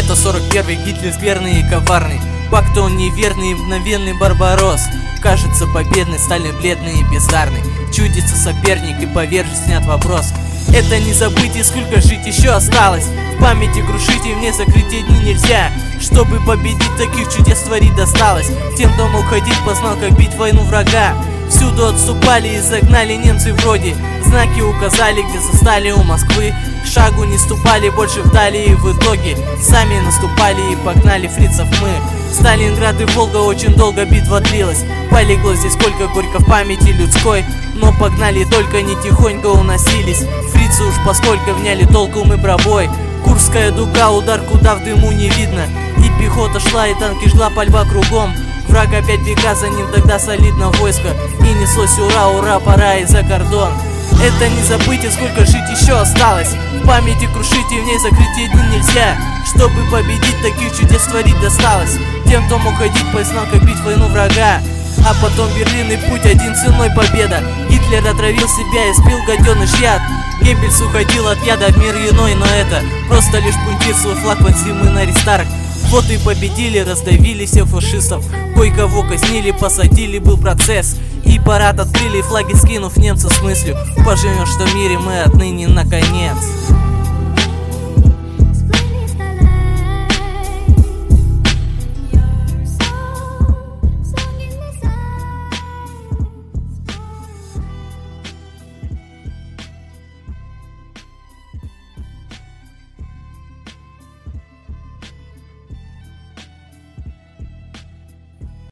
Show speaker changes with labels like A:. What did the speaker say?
A: пехота 41-й, Гитлер скверный и коварный, Пакту он неверный и мгновенный барбарос. Кажется победный, Сталин бледный и бездарный, чудится соперник и повержен снят вопрос. Это не забыть, и сколько жить еще осталось. В памяти крушить и мне закрыть дни нельзя. Чтобы победить, таких чудес творить досталось тем, кто мог ходить, познал, как бить войну врага. Всюду отступали и загнали немцы вроде, знаки указали, где застали у Москвы. Шагу не ступали больше вдали, и в итоге сами наступали и погнали фрицев мы. Сталинград и Волга очень долго битва длилась, полегло здесь сколько горько в памяти людской. Но погнали только не тихонько уносились, фрицы уж поскольку вняли толком и бравой. Курская дуга, удар куда в дыму не видно, и пехота шла, и танки жгла, пальба кругом. Враг опять бега, за ним тогда солидно войско, и неслось ура, ура, пора и за кордон. Это не забыть, и сколько жить еще осталось. В памяти крушить и в ней закрыть дни нельзя. Чтобы победить, таких чудес творить досталось тем, кто мог ходить, познал, как бить войну врага. А потом Берлин и путь один ценой победа. Гитлер отравил себя и спил гаденыш яд. Геббельс уходил от яда в мир иной, но это просто лишь пунктир, свой флаг понесли мы на рестарт. Вот и победили, раздавили всех фашистов, кое-кого казнили, посадили, был процесс. И парад открыли, флаги скинув немцев с мыслью: поживем, что в мире мы отныне наконец.